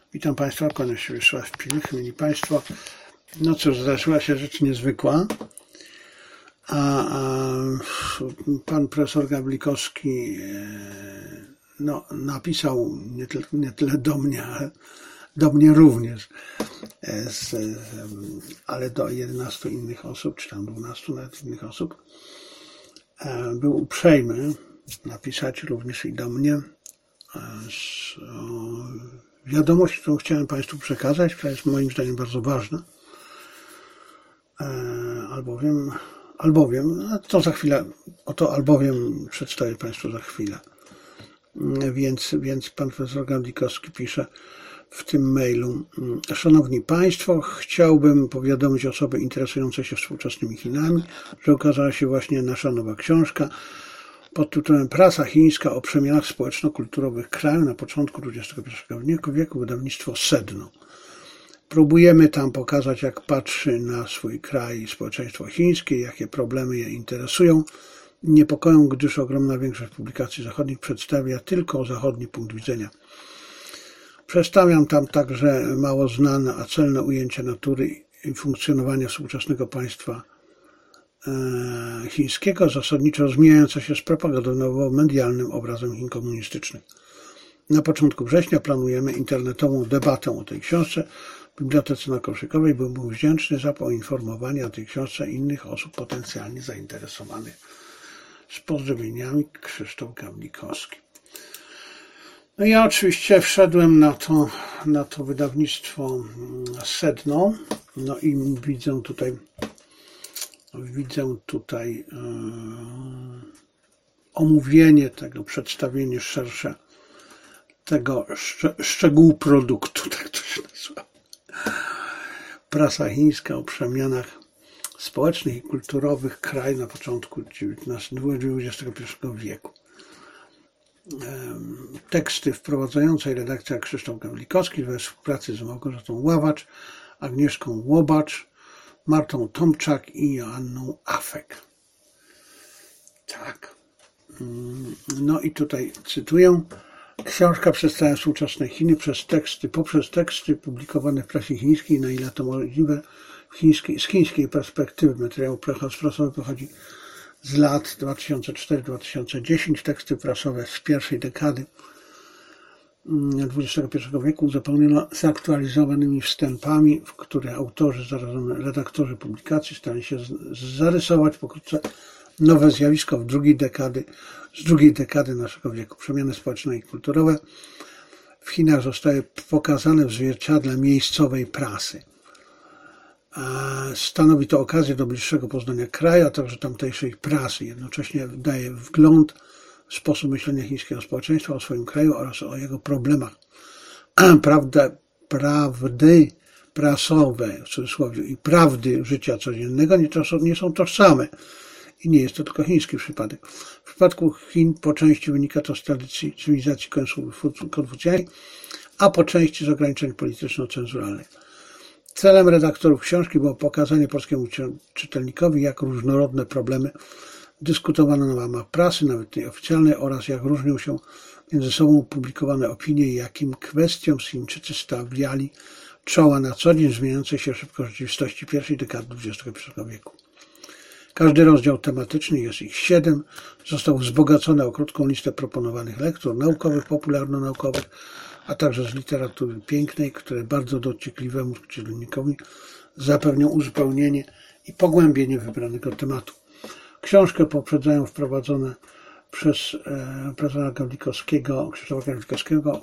Witam Państwa, kłaniam się Wiesław Pilich. Mieli Państwo, no cóż, zdarzyła się rzecz niezwykła, a pan profesor Gawlikowski napisał nie tyle do mnie, ale do mnie również, ale do 11 innych osób, czy tam 12 nawet innych osób. Był uprzejmy napisać również i do mnie wiadomość, którą chciałem Państwu przekazać, która jest moim zdaniem bardzo ważna, albowiem, to za chwilę, albowiem przedstawię Państwu za chwilę. Więc pan profesor Gawlikowski pisze w tym mailu: Szanowni Państwo, chciałbym powiadomić osoby interesujące się współczesnymi Chinami, że ukazała się właśnie nasza nowa książka pod tytułem Prasa chińska o przemianach społeczno-kulturowych kraju na początku XXI wieku, wydawnictwo Sedno. Próbujemy tam pokazać, jak patrzy na swój kraj społeczeństwo chińskie, jakie problemy je interesują, niepokoją, gdyż ogromna większość publikacji zachodnich przedstawia tylko zachodni punkt widzenia. Przedstawiam tam także mało znane, a celne ujęcie natury i funkcjonowania współczesnego państwa chińskiego, zasadniczo rozmijające się z propagandowo-medialnym obrazem Chin komunistycznych. Na początku września planujemy internetową debatę o tej książce w Bibliotece na Koszykowej. Byłbym wdzięczny za poinformowanie o tej książce innych osób potencjalnie zainteresowanych. Z pozdrowieniami, Krzysztof Gawlikowski. No ja oczywiście wszedłem na to wydawnictwo Sedno, no i widzę tutaj omówienie tego, przedstawienie szersze tego szczegółu produktu, tak to się nazywa. Prasa chińska o przemianach społecznych i kulturowych kraju na początku XXI wieku. Teksty wprowadzające redakcja Krzysztof Gawlikowski we współpracy z Małgorzatą Ławacz, Agnieszką Łobacz, Martą Tomczak i Joanną Afek. Tak. No i tutaj cytuję. Książka przedstawia współczesne Chiny poprzez teksty publikowane w prasie chińskiej, na ile to możliwe z chińskiej perspektywy. Materiał prasowy pochodzi z lat 2004-2010. Teksty prasowe z pierwszej dekady XXI wieku uzupełniono zaktualizowanymi wstępami, w których autorzy, zarazem redaktorzy publikacji starali się zarysować pokrótce nowe zjawisko z drugiej dekady naszego wieku. Przemiany społeczne i kulturowe w Chinach zostały pokazane w zwierciadle miejscowej prasy. Stanowi to okazję do bliższego poznania kraju, a także tamtejszej prasy. Jednocześnie daje wgląd w sposób myślenia chińskiego społeczeństwa o swoim kraju oraz o jego problemach. Prawdy prasowe, w cudzysłowie, i prawdy życia codziennego nie są tożsame. I nie jest to tylko chiński przypadek. W przypadku Chin po części wynika to z tradycji cywilizacji konfucjańskiej, a po części z ograniczeń polityczno-cenzuralnych. Celem redaktorów książki było pokazanie polskiemu czytelnikowi, jak różnorodne problemy dyskutowano na łamach prasy, nawet tej oficjalnej, oraz jak różnią się między sobą publikowane opinie i jakim kwestiom Chińczycy stawiali czoła na co dzień zmieniającej się szybko rzeczywistości pierwszej dekady XXI wieku. Każdy rozdział tematyczny, jest ich 7, został wzbogacony o krótką listę proponowanych lektur naukowych, popularno-naukowych, a także z literatury pięknej, które bardzo dociekliwemu czytelnikowi zapewnią uzupełnienie i pogłębienie wybranego tematu. Książkę poprzedzają wprowadzone przez profesora Krzysztofa Gawlikowskiego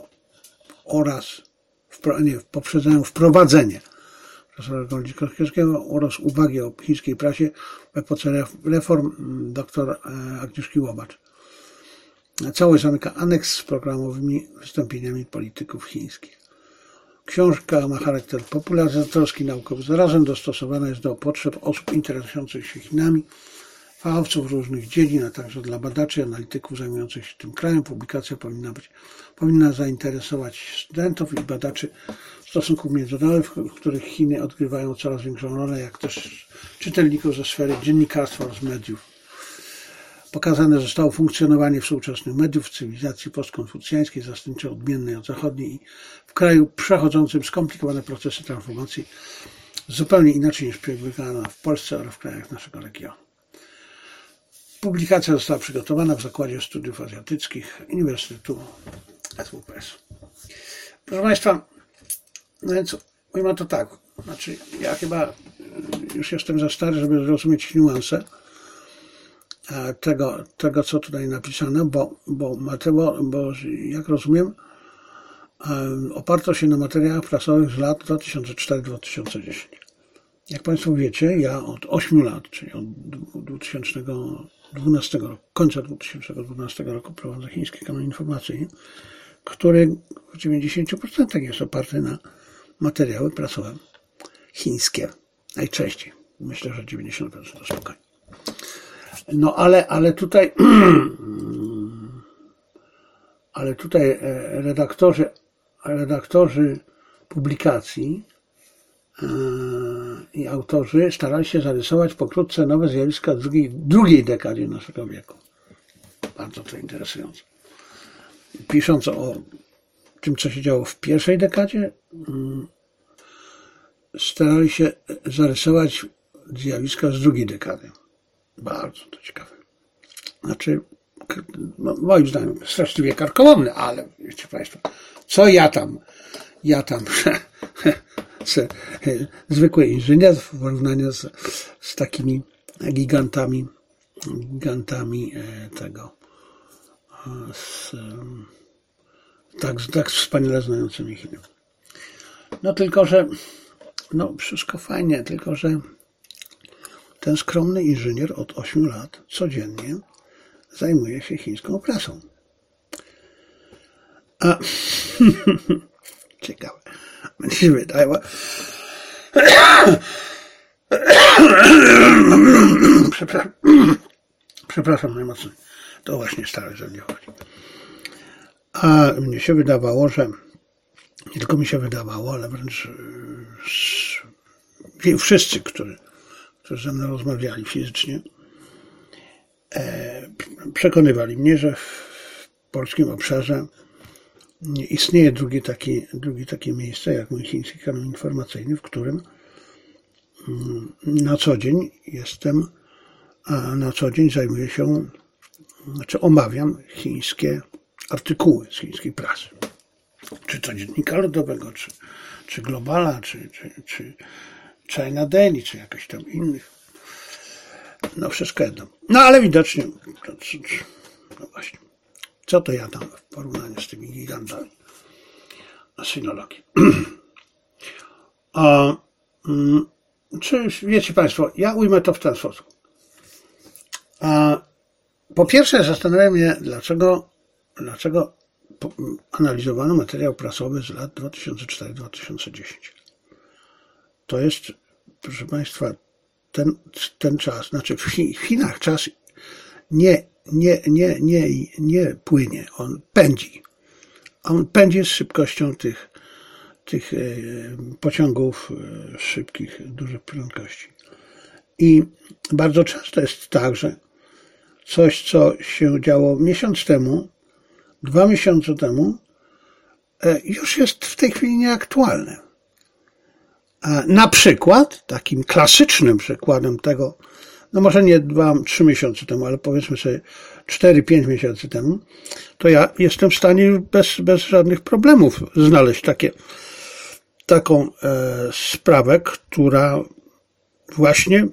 poprzedzają wprowadzenie profesora Gawlikowskiego oraz uwagi o chińskiej prasie w epoce reform dr Agnieszki Łobacz. Całość zamyka aneks z programowymi wystąpieniami polityków chińskich. Książka ma charakter popularyzatorski, naukowy, zarazem dostosowana jest do potrzeb osób interesujących się Chinami, fachowców różnych dziedzin, a także dla badaczy i analityków zajmujących się tym krajem. Publikacja powinna zainteresować studentów i badaczy stosunków międzynarodowych, w których Chiny odgrywają coraz większą rolę, jak też czytelników ze sfery dziennikarstwa oraz mediów. Pokazane zostało funkcjonowanie współczesnych mediów w cywilizacji postkonfucjańskiej, zastępczo odmiennej od zachodniej i w kraju przechodzącym skomplikowane procesy transformacji zupełnie inaczej niż przebiegano w Polsce oraz w krajach naszego regionu. Publikacja została przygotowana w Zakładzie Studiów Azjatyckich Uniwersytetu SWPS. Proszę Państwa, no więc ujmę to tak, znaczy ja chyba już jestem za stary, żeby zrozumieć niuanse tego co tutaj napisane, bo jak rozumiem, oparto się na materiałach prasowych z lat 2004-2010. Jak Państwo wiecie, ja od 8 lat, czyli od 2012 roku, końca 2012 roku prowadzę chiński kanał informacyjny, który w 90% jest oparty na materiały prasowe chińskie. Najczęściej. Myślę, że 90% to spokojnie. No ale tutaj redaktorzy publikacji i autorzy starali się zarysować pokrótce nowe zjawiska drugiej dekadzie naszego wieku. Bardzo to interesujące. Pisząc o tym, co się działo w pierwszej dekadzie, starali się zarysować zjawiska z drugiej dekady. Bardzo to ciekawe. Znaczy, moim zdaniem, straszliwie karkołomne, ale wiecie Państwo, co ja tam zwykły inżynier w porównaniu z takimi gigantami tego, tak wspaniale znającymi Chiny. No tylko, że wszystko fajnie, tylko, że ten skromny inżynier od 8 lat codziennie zajmuje się chińską prasą. A ciekawe. Mnie się wydaje. Przepraszam najmocniej. To właśnie starość ze mnie chodzi. A mnie się wydawało, że nie tylko mi się wydawało, ale wręcz wszyscy, którzy ze mną rozmawiali fizycznie, przekonywali mnie, że w polskim obszarze istnieje drugie takie miejsce, jak mój chiński kanał informacyjny, w którym na co dzień zajmuję się, omawiam chińskie artykuły z chińskiej prasy. Czy to Dziennika Ludowego, czy Globala, czy China Daily, czy jakichś tam innych. No wszystko jedno. No ale widocznie, no właśnie, co to ja tam w porównaniu z tymi gigantami na synologii. Czy wiecie Państwo, ja ujmę to w ten sposób. Po pierwsze zastanawiam się, dlaczego analizowano materiał prasowy z lat 2004-2010. To jest, proszę Państwa, ten czas, znaczy w Chinach czas nie płynie, on pędzi. On pędzi z szybkością tych pociągów szybkich, dużych prędkości. I bardzo często jest tak, że coś, co się działo miesiąc temu, 2 miesiące temu, już jest w tej chwili nieaktualne. Na przykład, takim klasycznym przykładem tego, no może nie 2-3 miesiące temu, ale powiedzmy sobie 4-5 miesięcy temu, to ja jestem w stanie już bez żadnych problemów znaleźć taką sprawę, która właśnie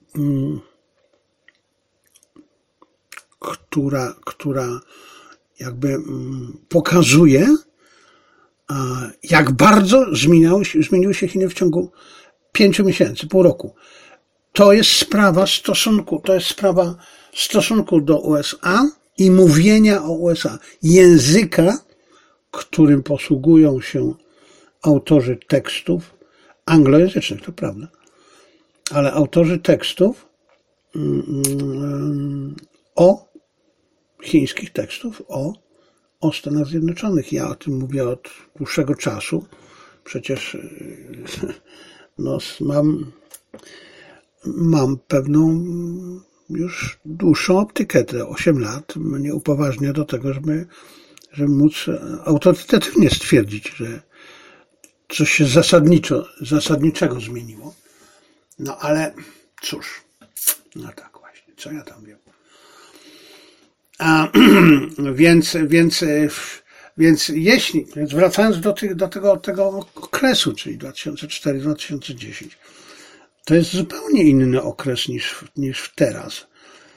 która jakby pokazuje, jak bardzo zmieniły się Chiny w ciągu 5 miesięcy, pół roku. To jest sprawa stosunku do USA i mówienia o USA. Języka, którym posługują się autorzy tekstów anglojęzycznych, to prawda, ale autorzy tekstów chińskich tekstów o Stanach Zjednoczonych. Ja o tym mówię od dłuższego czasu. Przecież mam pewną już dłuższą optykę, te 8 lat mnie upoważnia do tego, żeby móc autorytatywnie stwierdzić, że coś się zasadniczego zmieniło. No ale cóż, no tak właśnie, co ja tam wiem. Więc wracając do tego okresu, czyli 2004-2010, to jest zupełnie inny okres niż teraz.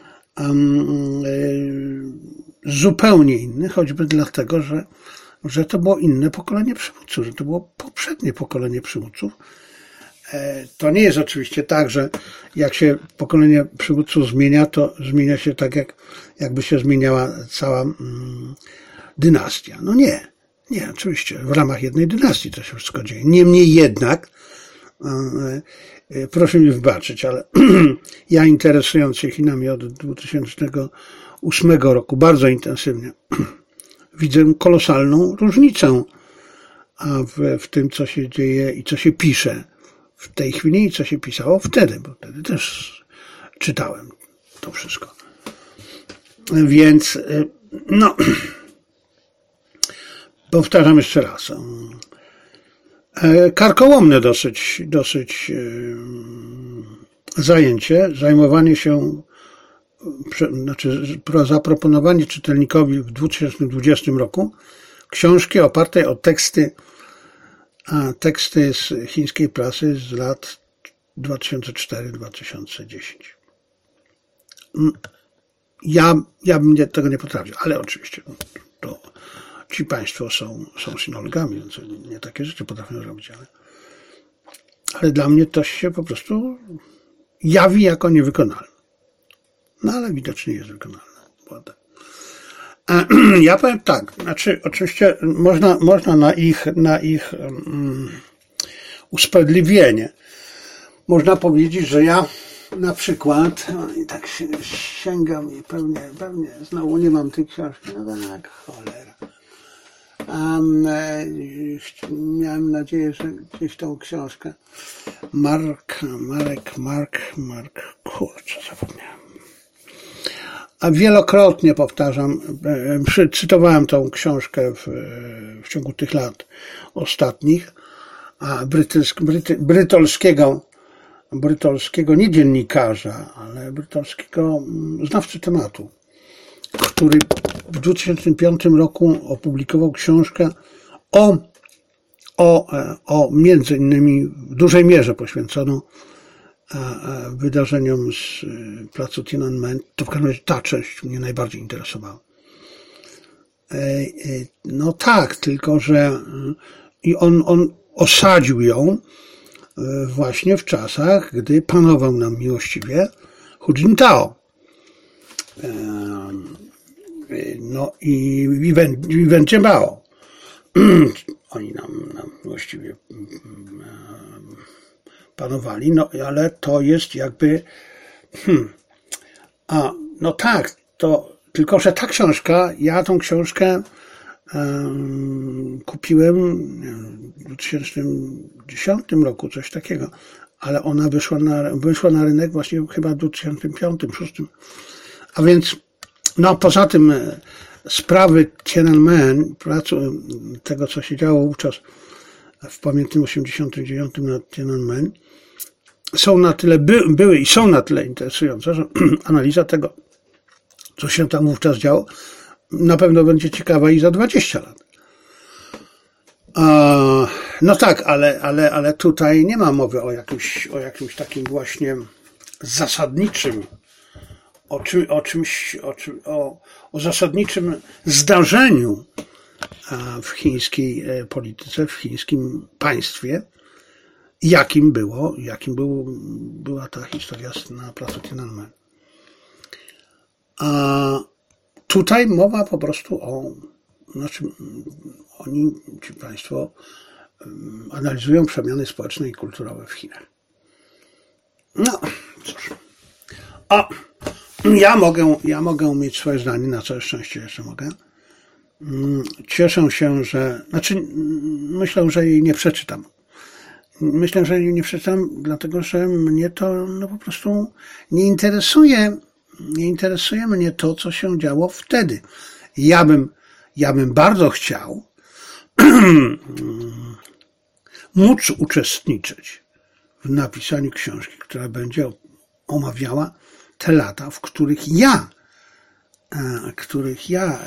Zupełnie inny, choćby dlatego, że to było inne pokolenie przywódców, że to było poprzednie pokolenie przywódców. To nie jest oczywiście tak, że jak się pokolenie przywódców zmienia, to zmienia się tak, jakby się zmieniała cała dynastia. No nie, oczywiście w ramach jednej dynastii to się wszystko dzieje. Niemniej jednak, proszę mi wybaczyć, ale ja interesując się Chinami od 2008 roku bardzo intensywnie, widzę kolosalną różnicę w tym, co się dzieje i co się pisze w tej chwili i co się pisało wtedy, bo wtedy też czytałem to wszystko. Więc, no, powtarzam jeszcze raz. Karkołomne dosyć zajmowanie się, zaproponowanie czytelnikowi w 2020 roku książki opartej o teksty z chińskiej prasy z lat 2004-2010. Ja bym tego nie potrafił, ale oczywiście to ci państwo są sinologami, więc nie takie rzeczy potrafią robić, ale dla mnie to się po prostu jawi jako niewykonalne. No ale widocznie jest wykonalne. Ja powiem tak, znaczy oczywiście można na ich usprawiedliwienie. Można powiedzieć, że ja na przykład, i tak się sięgam i pewnie znowu nie mam tej książki, no tak, cholera. Miałem nadzieję, że gdzieś tą książkę Mark, kurczę, zapomniałem. A wielokrotnie powtarzam, cytowałem tą książkę w ciągu tych lat ostatnich, a brytolskiego nie dziennikarza, ale brytolskiego znawcy tematu, który w 2005 roku opublikował książkę o między innymi w dużej mierze poświęconą wydarzeniom z placu Tiananmen. To w każdym razie ta część mnie najbardziej interesowała. No tak, tylko że i on osadził ją właśnie w czasach, gdy panował nam miłościwie Hu Jintao. No i Wen Jiabao. Oni nam właściwie panowali, no ale to jest jakby no tak, to tylko, że ta książka, ja tą książkę kupiłem w 2010 roku, coś takiego, ale ona wyszła na rynek właśnie chyba w 2005-2006. A więc, no poza tym sprawy Tiananmen, tego co się działo wówczas w pamiętnym 89 na Tiananmen, są na tyle, były i są na tyle interesujące, że analiza tego, co się tam wówczas działo, na pewno będzie ciekawa i za 20 lat. No tak, ale tutaj nie ma mowy o jakimś takim właśnie zasadniczym, o zasadniczym zdarzeniu w chińskiej polityce, w chińskim państwie, jakim była ta historia na placu Tiananmen. A tutaj mowa po prostu oni, ci państwo, analizują przemiany społeczne i kulturowe w Chinach. No, cóż. Ja mogę mieć swoje zdanie, na całe szczęście jeszcze mogę. Cieszę się, myślę, że jej nie przeczytam. Myślę, że jej nie przeczytam, dlatego że mnie to po prostu nie interesuje nie interesuje mnie to, co się działo wtedy. Ja bym bardzo chciał móc uczestniczyć w napisaniu książki, która będzie omawiała te lata, w których ja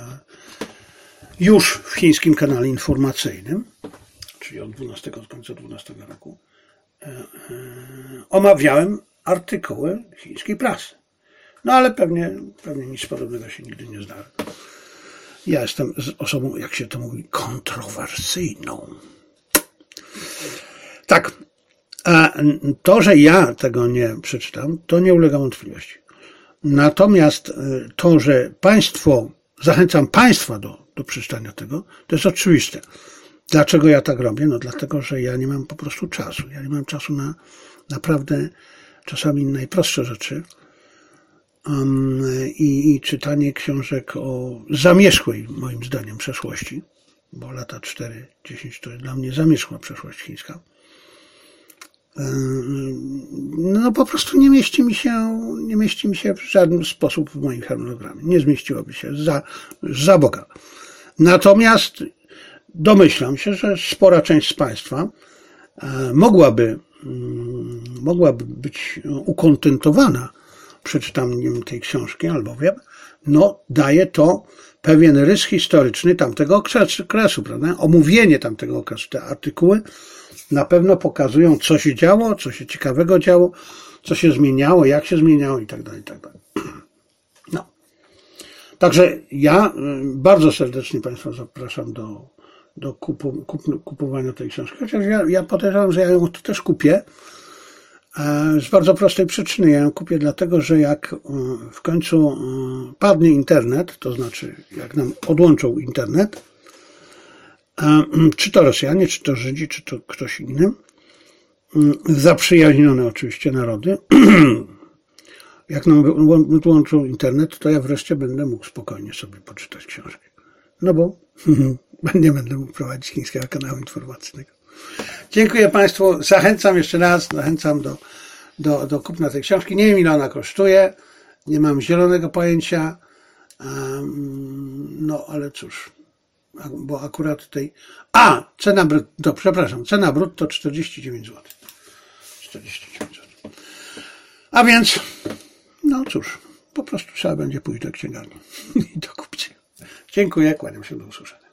już w chińskim kanale informacyjnym, czyli od końca 12 roku, omawiałem artykuły chińskiej prasy. No ale pewnie nic podobnego się nigdy nie zdarzy. Ja jestem osobą, jak się to mówi, kontrowersyjną. Tak, a to, że ja tego nie przeczytam, to nie ulega wątpliwości. Natomiast to, że zachęcam Państwa do przeczytania tego, to jest oczywiste. Dlaczego ja tak robię? No dlatego, że ja nie mam po prostu czasu. Ja nie mam czasu na naprawdę czasami najprostsze rzeczy i czytanie książek o zamierzchłej, moim zdaniem, przeszłości, bo lata 4-10 to jest dla mnie zamierzchła przeszłość chińska. No po prostu nie mieści mi się w żaden sposób w moim harmonogramie. Nie zmieściłoby się za Boga. Natomiast domyślam się, że spora część z Państwa mogłaby być ukontentowana przeczytaniem tej książki, albowiem daje to pewien rys historyczny tamtego okresu, prawda? Omówienie tamtego okresu. Te artykuły na pewno pokazują, co się działo, co się ciekawego działo, co się zmieniało, jak się zmieniało i tak dalej, i tak dalej. No. Także ja bardzo serdecznie Państwa zapraszam do kupowania tej książki. Chociaż ja podejrzewam, że ja ją też kupię z bardzo prostej przyczyny. Ja ją kupię dlatego, że jak w końcu padnie internet, to znaczy jak nam odłączą internet, czy to Rosjanie, czy to Żydzi, czy to ktoś inny, zaprzyjaźnione oczywiście narody, jak nam wyłączą internet, to ja wreszcie będę mógł spokojnie sobie poczytać książkę. No bo nie będę mógł prowadzić chińskiego kanału informacyjnego. Dziękuję Państwu. Zachęcam jeszcze raz, do kupna tej książki. Nie wiem, ile ona kosztuje. Nie mam zielonego pojęcia. No, ale cóż. Bo akurat tutaj... cena brutto, przepraszam. Cena brutto 49 zł. 49 zł. A więc, no cóż, po prostu trzeba będzie pójść do księgarni i dokupić. Dziękuję, kłaniam się, do usłyszenia.